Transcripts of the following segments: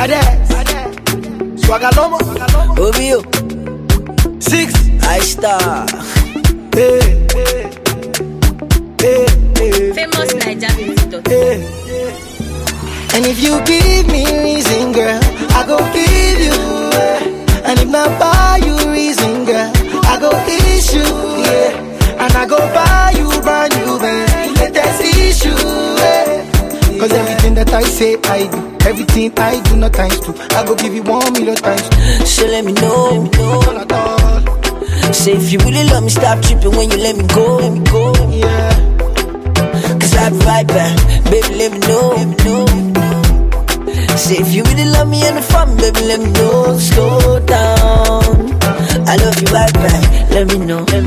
Badass. Swagalomo. Obio. 6. I star. Hey. Famous Nigeria. Hey. And if you give me reason, girl, I go give you. And if not buy you reason, girl, I go issue, yeah. And I go buy you brand new, man. Latest issue, yeah. Cause everything that I say, I do. Everything I do, not times two. I go give you 1 million times two. So let me know. Say if you really love me, stop tripping when you let me go. Yeah. Cause I'll be right back. Baby, let me know. Say if you really love me and the fun, baby, let me know. Slow down. I love you right back. Let me know. Girl,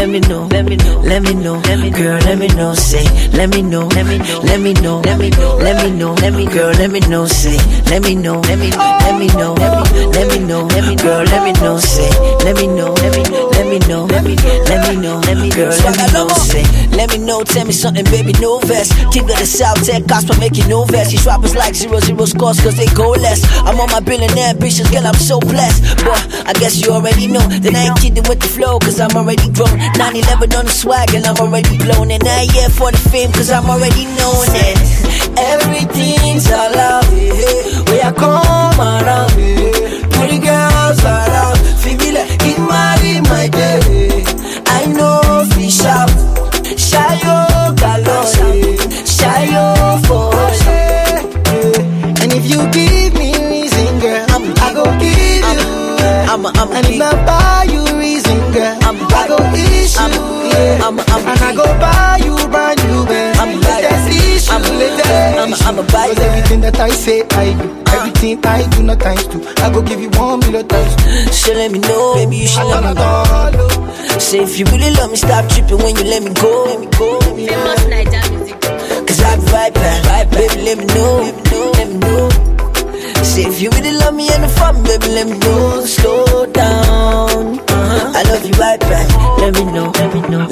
let me know. Say, let me know. Girl, let me know. Say, let me know. Girl, let me know. Say, let me know. Girl, let me know. Say, let me know. Tell me something, baby, no vest. King of the South, tech gospel, making no vest. These rappers like 0-0 scores cause they go less. I'm on my billionaire ambitions, girl, I'm so blessed. But I guess you already know that I ain't kidding with the flow, cause I'm already grown. 9/11 on the swag, and I'm already blown. And I ain't here for the fame, cause I'm already known. And everything's allowed, yeah. Where I come around, yeah. Pretty girls around, feel me like it might be my day. I know fish out, shy yo galore, shy yo for and if you give me reason, girl, I go give you. And if I buy you reason, girl, I go issue, yeah. And I go buy you brand new, man. Latest issue, I'm a buy. Cause everything that I say, I do. Everything I do, not times two. I go give you 1 million times two. So let me know, baby, you should let me know. Say if you really love me, stop tripping when you let me go. Famous Nigeria. Cause I'll be right back. Baby, let me know. Say if you really love me and the fun, baby, let me know. Slow down. I love you right back. Let me know. Girl,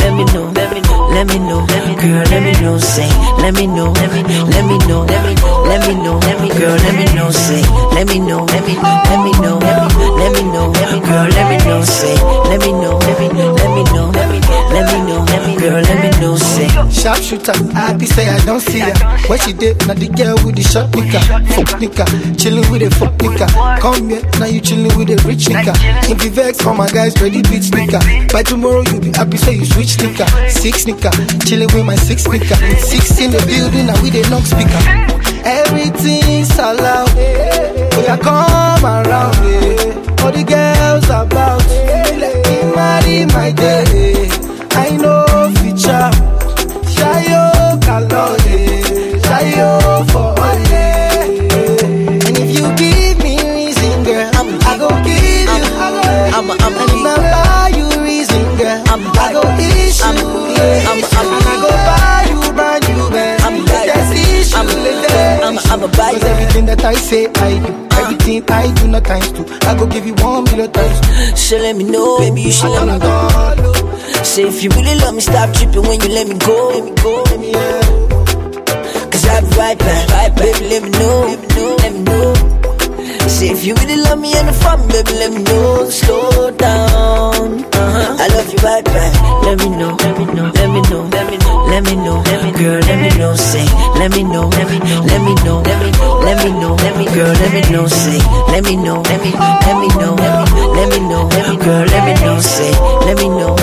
let me know. Say, let me know. Girl, let me know. Say, let me know. Girl, let me know. Say, let me know. Girl, let me know. Say, sharpshooter, I be say I don't see her. When she did, now the girl with the short nika, fuck nika, chillin' with a fuck nika. Come here, now you chillin' with a rich nika. If you vex for my guys, ready beat nika. By tomorrow you be happy, say you switch nika. 6 nika, chillin' with my 6 nika. 6 in the building, now with a long speaker. Everything's allowed, when I come around, all the girls about, marry my day. I know feature, Shayo Kalode, Shayo for and if you give me reason, girl, I go give you. And if I buy you reason, girl, I go issue, and I go buy you brand new, man. Latest issue, I'm a buy. Cause everything that I say, I do. Everything I do, not times two. I go give you 1 million times two. So let me know, baby, you should let me know. Say if you really love me, stop tripping when you let me go. Yeah. Cause I'll be right back. Baby, let me know. Say if you really love me and the fun, baby, let me know. Slow down. I love you right back. Let me know. Girl, let me know. Say, let me know. Girl, let me know. Say, let me know. Girl, let me know. Say, let me know.